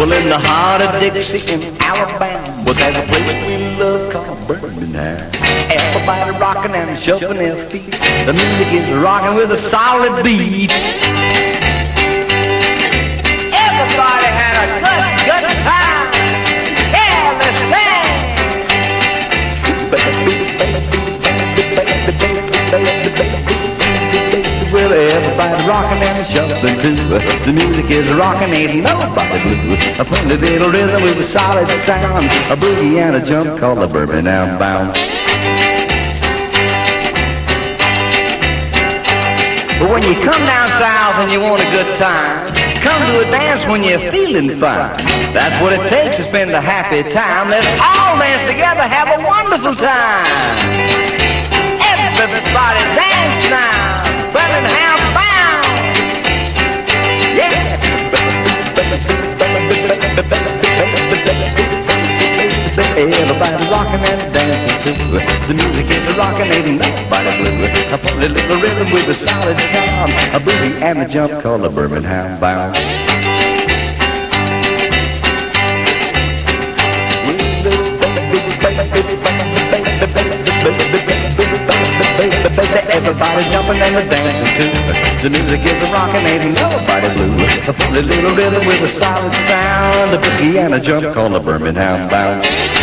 Well, in the heart of Dixie in Alabama, well, there's a place we love called Birmingham. Everybody rocking and shuffling their feet. The music is rocking with a solid beat. Everybody had a good time. Yeah, let's dance. Well, everybody rocking and shuffling too. The music is rocking, ain't nobody blue. A funny little rhythm with a solid sound, a boogie and a jump called the Birmingham Bounce. But when you come down south and you want a good time, come to a dance when you're feeling fine. That's what it takes to spend a happy time. Let's all dance together, have a wonderful time. Everybody dance now, Birmingham bound. Yeah. Everybody rocking and dancing too. The music is rocking, ain't nobody blue. A funny little rhythm with a solid sound, a boogie and a jump called the Birmingham Bounce. Everybody jumping and dancing too. The music is rocking, ain't nobody blue. A funny little rhythm with a solid sound, a boogie and a jump called the Birmingham Bounce.